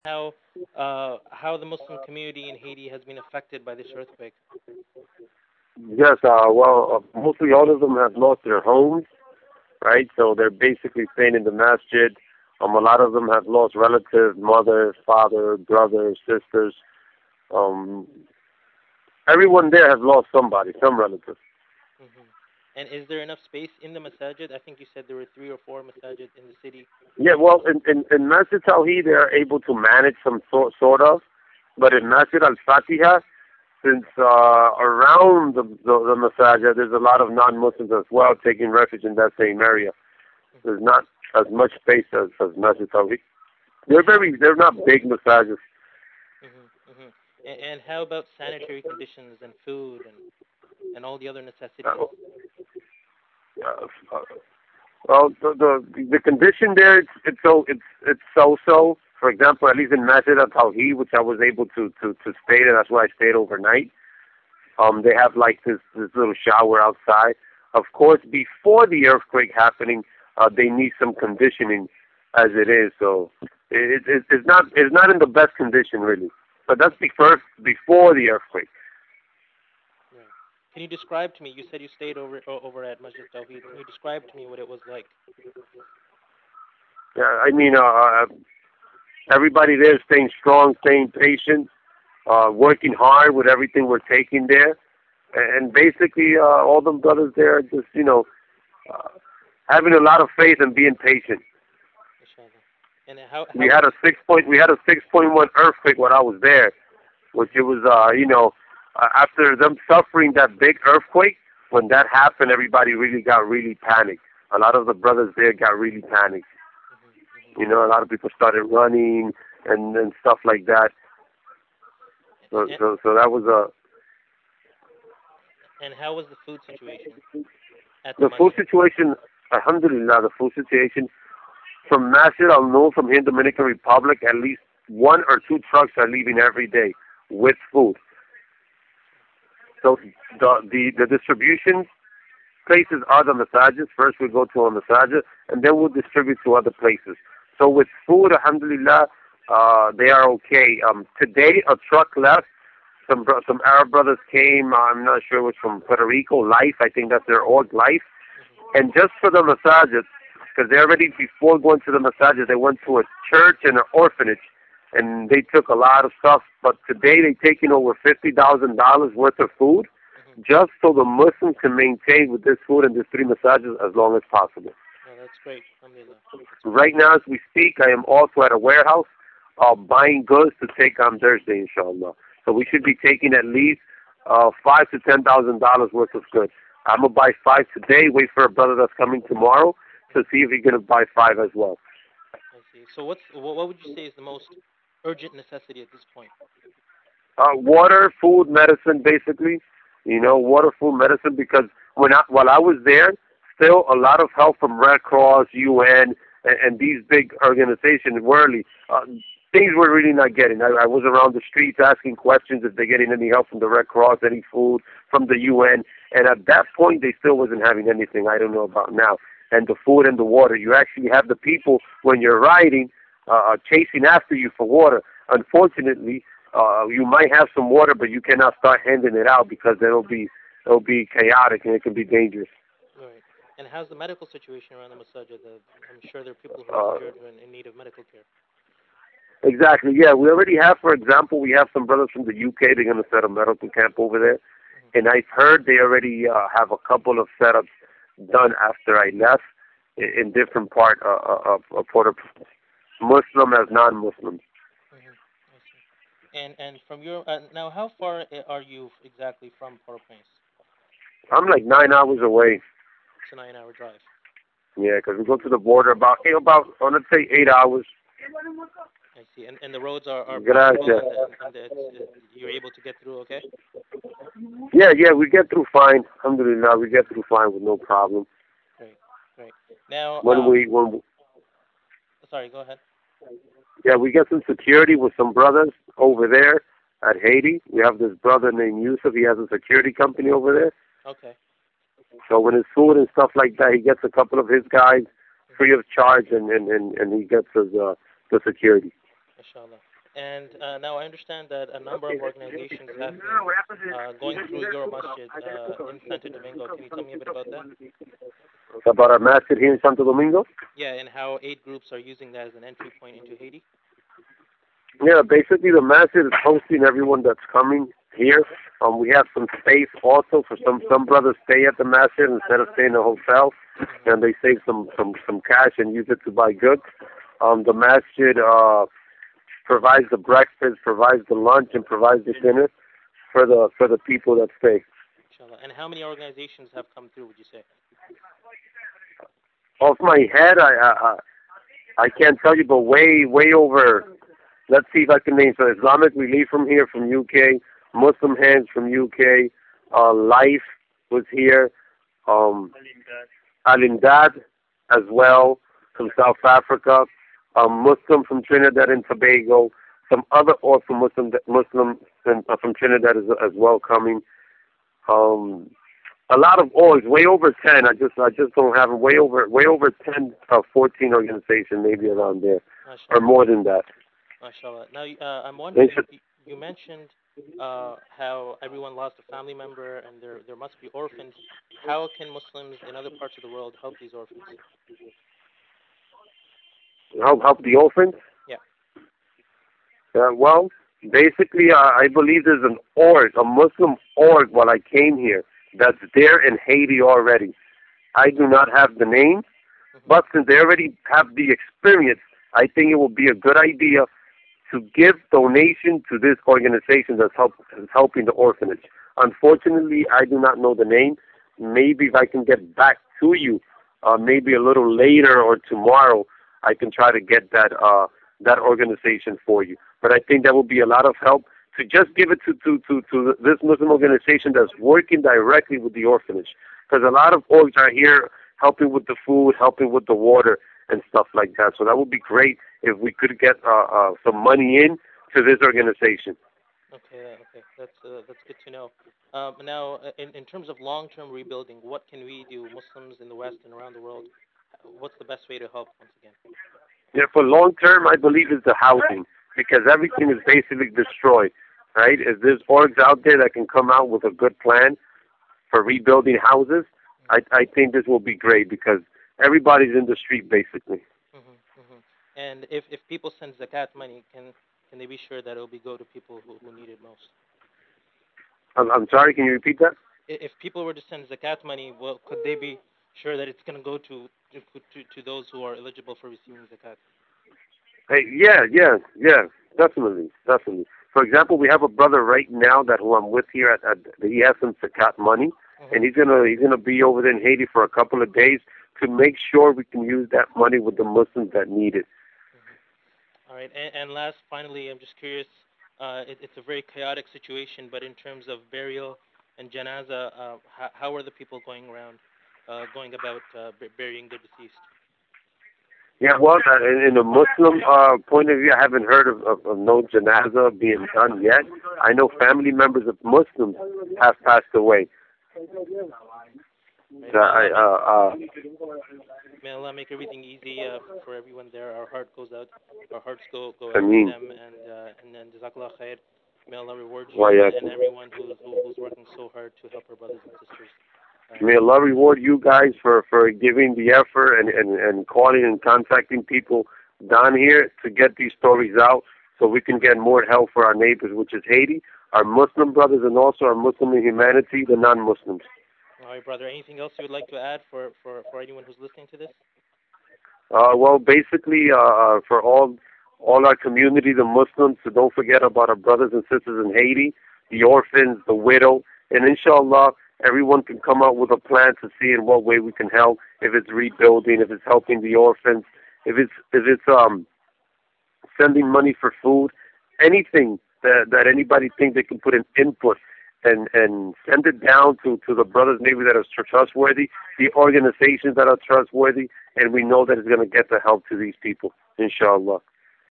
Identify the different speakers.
Speaker 1: how the Muslim community in Haiti has been affected by this earthquake.
Speaker 2: Yes, mostly all of them have lost their homes, right? So they're basically staying in the masjid. A lot of them have lost relatives, mother, father, brothers, sisters. Um, Everyone there has lost somebody, some relative.
Speaker 1: Hmm. And is there enough space in the masajid? I think you said there were three or four masajid in the city.
Speaker 2: Yeah, well, in Masjid Tawheed, they are able to manage some sort of, but in Masjid Al Fatiha, since around the masajid, there's a lot of non-Muslims as well taking refuge in that same area.
Speaker 1: Hmm.
Speaker 2: There's not as much space as Masjid Tawheed.
Speaker 1: And how?
Speaker 2: They're not big massages.
Speaker 1: Hmm. Hmm. And how about sanitary conditions and food and all the other necessities?
Speaker 2: Uh, uh, well, the condition there, it's so. For example, at least in Masjid Al Tawheed, which I was able to stay there, that's where I stayed overnight. They have like this little shower outside. Of course, before the earthquake happening, they need some conditioning as it is. So it's not in the best condition really. But that's before the earthquake.
Speaker 1: Right. Can you describe to me? You said you stayed over at Masjid Tawheed. Can you describe to me what it was like?
Speaker 2: Yeah, I mean, everybody there is staying strong, staying patient, working hard with everything we're taking there, and basically all the brothers there are just uh, having a lot of faith and being patient.
Speaker 1: Inshallah. And how was
Speaker 2: We had a 6.1 earthquake when I was there, which it was after them suffering that big earthquake. When that happened, everybody really got really panicked. A lot of the brothers there got really panicked.
Speaker 1: hmm hmm
Speaker 2: A lot of people started running and stuff like that.
Speaker 1: and,
Speaker 2: So that was
Speaker 1: and how was the food situation at the
Speaker 2: the food
Speaker 1: masjid?
Speaker 2: situation. Alhamdulillah, the food situation from Masjid Al Noor from here in Dominican Republic, at least one or two trucks are leaving every day with food. So the distribution places are the massages. First we go to a massages and then we'll distribute to other places. So with food, alhamdulillah, they are okay. Today a truck left. Some Arab brothers came. I'm not sure which from Puerto Rico. Life, I think that's their org Life.
Speaker 1: Hmm.
Speaker 2: And just for the massages, because they already before going to the massages, they went to a church and an orphanage, and they took a lot of stuff. But today they taking over $50,000 worth of food,
Speaker 1: Hmm.
Speaker 2: just so the Muslims can maintain with this food and these three massages as long as possible.
Speaker 1: Oh, that's great. Alhamdulillah. That's great.
Speaker 2: Right now, as we speak, I am also at a warehouse buying goods to take on Thursday, inshallah. So we should be taking at least $5,000 to $10,000 worth of goods. I'm gonna buy five today. Wait for a brother that's coming tomorrow to see if he's gonna buy five as well.
Speaker 1: I see. So what would you say is the most urgent necessity at this point?
Speaker 2: Water, food, medicine, basically. Water, food, medicine. Because while I was there, still a lot of help from Red Cross, UN, and these big organizations. Worldly things we're really not getting. I was around the streets asking questions if they're getting any help from the Red Cross, any food from the UN, and at that point they still wasn't having anything. I don't know about now. And the food and the water. You actually have the people when you're riding chasing after you for water. Unfortunately, you might have some water, but you cannot start handing it out because it'll be chaotic and it can be dangerous.
Speaker 1: Right. And how's the medical situation around the masajid? I'm sure there are people who are
Speaker 2: Uh,
Speaker 1: injured and in need of medical care.
Speaker 2: exactly. Yeah, we already have, for example, we have some brothers from the UK. They're going to set a medical camp over there,
Speaker 1: Hmm.
Speaker 2: and I've heard they already have a couple of setups done after I left in different part of Port-au-Prince, Muslim as non-Muslims.
Speaker 1: Hmm. I see. And from your now, how far are you exactly from Port-au-Prince?
Speaker 2: I'm like 9 hours away.
Speaker 1: It's a 9-hour drive.
Speaker 2: Yeah, because we go to the border about let's say 8 hours.
Speaker 1: I see. And the roads are passable
Speaker 2: Gracias.
Speaker 1: and you're able to get through. Okay.
Speaker 2: Yeah, we get through fine. Alhamdulillah, we get through fine with no problem.
Speaker 1: Great. Great. Now,
Speaker 2: When
Speaker 1: sorry. Go ahead.
Speaker 2: yeah, we get some security with some brothers over there at Haiti. We have this brother named Yusuf. He has a security company over there.
Speaker 1: Okay.
Speaker 2: So when it's food and stuff like that, he gets a couple of his guys
Speaker 1: Hmm.
Speaker 2: free of charge, and he gets his the security.
Speaker 1: Inshallah. And now I understand that a number of organizations have been going through your masjid in Santo Domingo. Can you tell me a bit about that?
Speaker 2: About our masjid here in Santo Domingo.
Speaker 1: Yeah, and how 8 groups are using that as an entry point into Haiti.
Speaker 2: Yeah, basically the masjid is hosting everyone that's coming here. We have some space also for some brothers stay at the masjid instead of staying in a hotel,
Speaker 1: Hmm.
Speaker 2: and they save some cash and use it to buy goods. The masjid provides the breakfast, provides the lunch, and provides the dinner for the people that stay.
Speaker 1: Inshallah. And how many organizations have come through? Would you say?
Speaker 2: Off my head, I can't tell you, but way over. Let's see if I can name. So Islamic Relief from here, from UK. Muslim Hands from UK. Life was here. Um, Alindad as well from South Africa. Muslim from Trinidad and Tobago. Some other also Muslim from Trinidad as well coming. Um, a lot of orgs, way over 10. I just don't have way over 10, 14 organizations, maybe around there, or
Speaker 1: MashaAllah.
Speaker 2: more than that.
Speaker 1: MashaAllah. Now, I'm
Speaker 2: They
Speaker 1: wondering,
Speaker 2: should,
Speaker 1: you mentioned how everyone lost a family member and there must be orphans. How can Muslims in other parts of the world help these orphans?
Speaker 2: help the orphans.
Speaker 1: Yeah.
Speaker 2: Well, basically, I believe there's an org, a Muslim org, while I came here, that's there in Haiti already. I do not have the name,
Speaker 1: Hmm.
Speaker 2: but since they already have the experience, I think it will be a good idea to give donation to this organization that's helping the orphanage. Unfortunately, I do not know the name. Maybe if I can get back to you, maybe a little later or tomorrow, I can try to get that organization for you. But I think that would be a lot of help to just give it to this Muslim organization that's working directly with the orphanage. Because a lot of orgs are here helping with the food, helping with the water, and stuff like that. So that would be great if we could get some money in to this organization.
Speaker 1: Okay, okay, that's good to know. Now, in terms of long-term rebuilding, what can we do, Muslims in the West and around the world? What's the best way to help once again?
Speaker 2: Yeah, for long term, I believe is the housing because everything is basically destroyed. Right? If there's orgs out there that can come out with a good plan for rebuilding houses, I think this will be great because everybody's in the street basically.
Speaker 1: Hmm. Hmm. And if people send zakat money, can they be sure that it'll be go to people who need it most?
Speaker 2: I'm sorry, can you repeat that?
Speaker 1: If people were to send zakat money, well, could they be sure that it's going to go to those who are eligible for receiving zakat?
Speaker 2: Hey, yeah, definitely. For example, we have a brother right now that who I'm with here he has some zakat money,
Speaker 1: Hmm.
Speaker 2: and he's gonna be over there in Haiti for a couple of days to make sure we can use that money with the Muslims that need it.
Speaker 1: Hmm. All right, and last, finally, I'm just curious. It's a very chaotic situation, but in terms of burial and janaza, how are the people going around, going about burying the deceased?
Speaker 2: Yeah, well, in a Muslim point of view, I haven't heard of no janaza being done yet. I know family members of Muslims have passed away.
Speaker 1: Right? May Allah make everything easy for everyone there. Our heart goes out, our hearts go
Speaker 2: I
Speaker 1: out to
Speaker 2: mean,
Speaker 1: them, and then Jazakallah khair. May Allah reward
Speaker 2: why,
Speaker 1: you and everyone who's working so hard to help our brothers and sisters.
Speaker 2: may
Speaker 1: Um,
Speaker 2: Allah reward you guys for giving the effort and calling and contacting people down here to get these stories out so we can get more help for our neighbors, which is Haiti, our Muslim brothers, and also our Muslim humanity, the non-Muslims.
Speaker 1: all right, brother. Anything else you would like to add for anyone who's listening to this?
Speaker 2: Well, basically, for all our community, the Muslims, so don't forget about our brothers and sisters in Haiti, the orphans, the widow, and inshallah, everyone can come up with a plan to see in what way we can help. If it's rebuilding, if it's helping the orphans, if it's sending money for food, anything that anybody thinks they can put an input and send it down to the brothers maybe that are trustworthy, the organizations that are trustworthy, and we know that it's going to get the help to these people, inshallah.